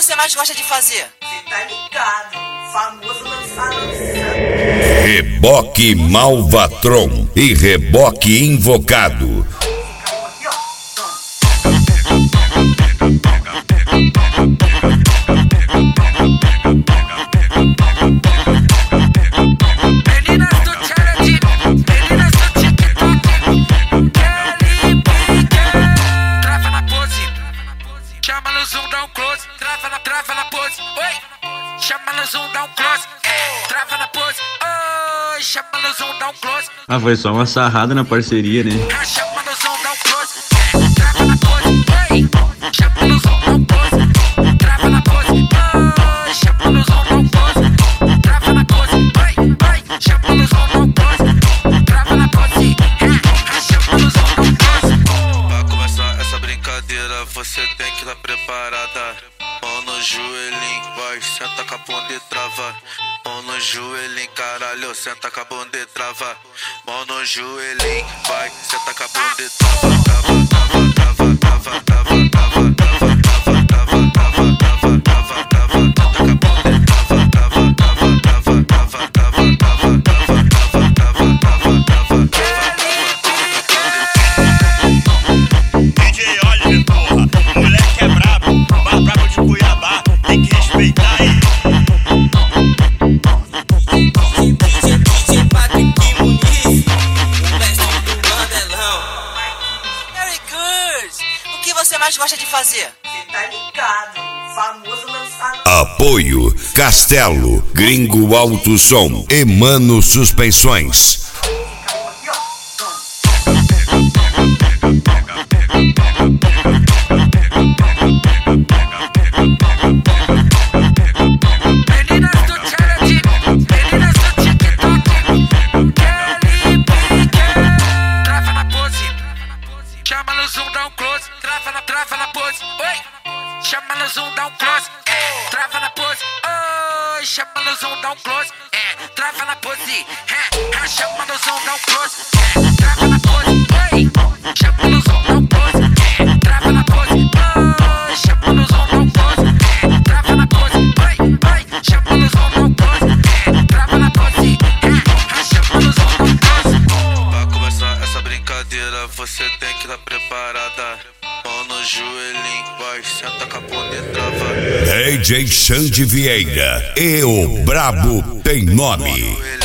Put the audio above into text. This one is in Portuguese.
você mais gosta de fazer? Cê tá ligado, famoso lançado. Reboque Malvatron e reboque invocado. Meninas do challenge, meninas do TikTok, Kelly Pique. Trava na pose, chama no zoom, dá um close. Trava na pose, oi. Chama no zoom, dá um close. Trava na pose, oi. Chama no zoom, dá um close. Ah, foi só uma sarrada na parceria, né? Chama no zoom, dá um close. Trava na pose, oi. Chama no zoom, dá um close. Trava na pose, oi. Chama no zoom, dá um close. Trava na pose, oi. Chama no zoom, dá um close. Trava na pose, chama no zoom, dá um close. Pra começar essa brincadeira, você tem que estar preparada. Mão no joelhinho, vai, senta com a bunda e trava. Mão no joelhinho, caralho, senta com a bunda e trava. Mão no joelhinho, vai, senta com a bunda e trava. DJ Oliver, porra, o moleque é brabo, mais brabo de Cuiabá, tem que respeitar aí. Very good! O que você mais gosta de fazer? Cê tá ligado, famoso lançado. Apoio Castelo, Gringo Alto Som, Emano Suspensões. Meninas do challenge, meninas do TikTok, Kelly Pique. Trava na pose, chama no zoom, dá um close. Trava na pose, oi. Chama no zoom, dá um close. Trava na pose, oi. Chama no zoom, dá um close. Trava na pose, chama no zoom, dá um close. Trava na pose, oi. Chama no zoom, dá um close. Trava na pose, oi. Chama no zoom, dá um close. Trava na pose, oi. Chama no zoom, dá um close. Trava na pose, chama no zoom, dá um close. Pra começar essa brincadeira, você tem que estar preparada. Mão no joelhinho, vai, senta com a bunda e trava. DJ Xande Vieira e o Brabo tem nome.